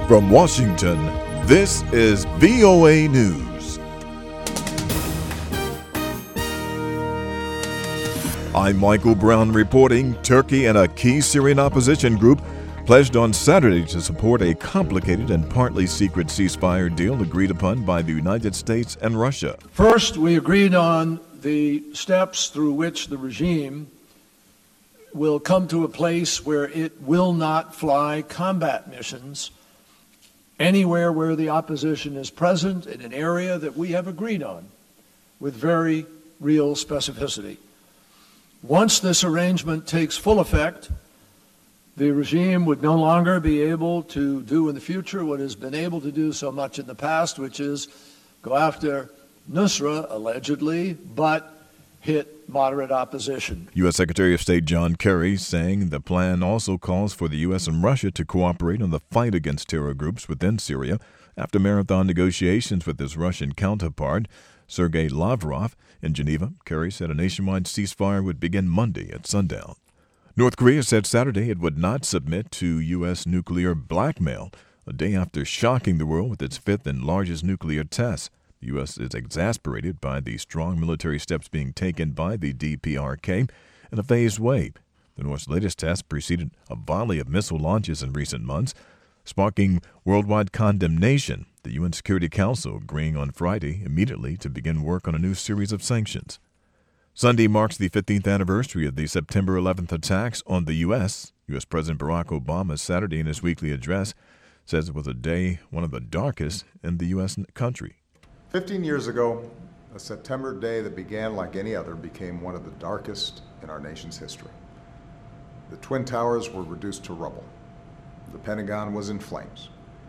From Washington, this is VOA News. I'm Michael Brown reporting. Turkey and a key Syrian opposition group pledged on Saturday to support a complicated and partly secret ceasefire deal agreed upon by the United States and Russia. First, we agreed on the steps through which the regime will come to a place where it will not fly combat missions anywhere where the opposition is present in an area that we have agreed on with very real specificity. Once this arrangement takes full effect, the regime would no longer be able to do in the future what it has been able to do so much in the past, which is go after Nusra, allegedly, but hit moderate opposition. U.S. Secretary of State John Kerry saying the plan also calls for the U.S. and Russia to cooperate on the fight against terror groups within Syria after marathon negotiations with his Russian counterpart, Sergei Lavrov, in Geneva. Kerry said a nationwide ceasefire would begin Monday at sundown. North Korea said Saturday it would not submit to U.S. nuclear blackmail, a day after shocking the world with its fifth and largest nuclear test. The U.S. is exasperated by the strong military steps being taken by the DPRK in a phased way. The North's latest test preceded a volley of missile launches in recent months, sparking worldwide condemnation, the UN Security Council agreeing on Friday immediately to begin work on a new series of sanctions. Sunday marks the 15th anniversary of the September 11th attacks on the U.S. U.S. President Barack Obama Saturday in his weekly address says it was a day one of the darkest in the U.S. country. 15 years ago, a September day that began like any other became one of the darkest in our nation's history. The Twin Towers were reduced to rubble. The Pentagon was in flames.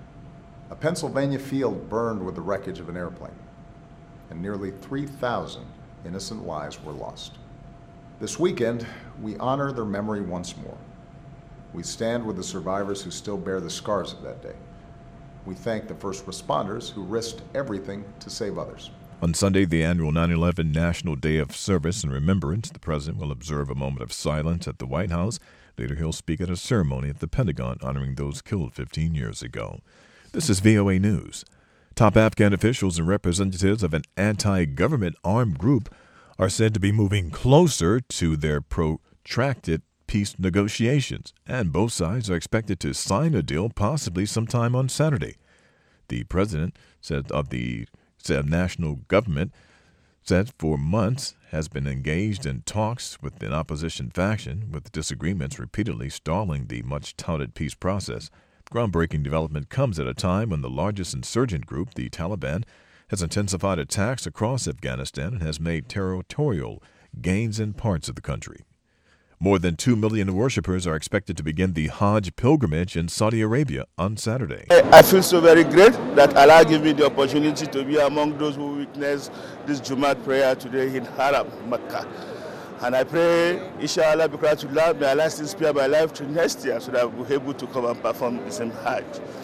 A Pennsylvania field burned with the wreckage of an airplane, and nearly 3,000 innocent lives were lost. This weekend, we honor their memory once more. We stand with the survivors who still bear the scars of that day. We thank the first responders who risked everything to save others. On Sunday, the annual 9/11 National Day of Service and Remembrance, the president will observe a moment of silence at the White House. Later, he'll speak at a ceremony at the Pentagon honoring those killed 15 years ago. This is VOA News. Top Afghan officials and representatives of an anti-government armed group are said to be moving closer to their protracted peace negotiations, and both sides are expected to sign a deal possibly sometime on Saturday. The president said national government said for months has been engaged in talks with an opposition faction, with disagreements repeatedly stalling the much-touted peace process. Groundbreaking development comes at a time when the largest insurgent group, the Taliban, has intensified attacks across Afghanistan and has made territorial gains in parts of the country. More than 2 million worshippers are expected to begin the Hajj pilgrimage in Saudi Arabia on Saturday. I feel so very great that Allah gave me the opportunity to be among those who witness this Jumat prayer today in Haram, Mecca. And I pray, inshallah, because may Allah still spare my life to next year so that I'll be able to come and perform the same Hajj.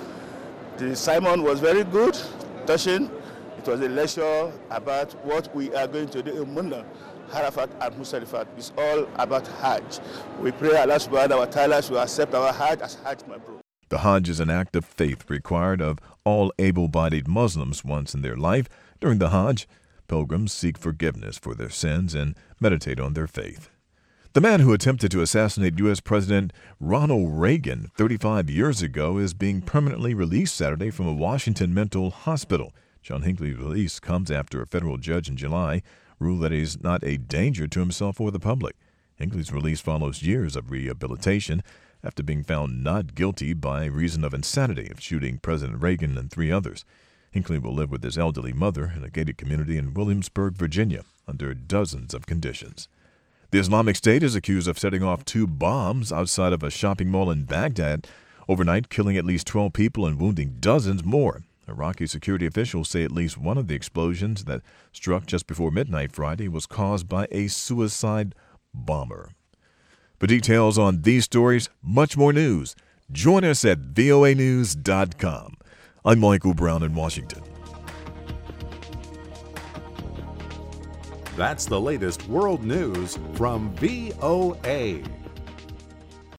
The sermon was very good, touching. It was a lecture about what we are going to do in Munna. Arafat and Musdalifah is all about Hajj. We pray Allah subhanahu wa ta'ala to accept our Hajj as Hajj Mabrur. The Hajj is an act of faith required of all able-bodied Muslims once in their life. During the Hajj, pilgrims seek forgiveness for their sins and meditate on their faith. The man who attempted to assassinate U.S. President Ronald Reagan 35 years ago is being permanently released Saturday from a Washington mental hospital. John Hinckley's release comes after a federal judge in July ruled that he's not a danger to himself or the public. Hinckley's release follows years of rehabilitation after being found not guilty by reason of insanity of shooting President Reagan and 3 others. Hinckley will live with his elderly mother in a gated community in Williamsburg, Virginia, under dozens of conditions. The Islamic State is accused of setting off 2 bombs outside of a shopping mall in Baghdad overnight, killing at least 12 people and wounding dozens more. Iraqi security officials say at least one of the explosions that struck just before midnight Friday was caused by a suicide bomber. For details on these stories, much more news, join us at voanews.com. I'm Michael Brown in Washington. That's the latest world news from VOA.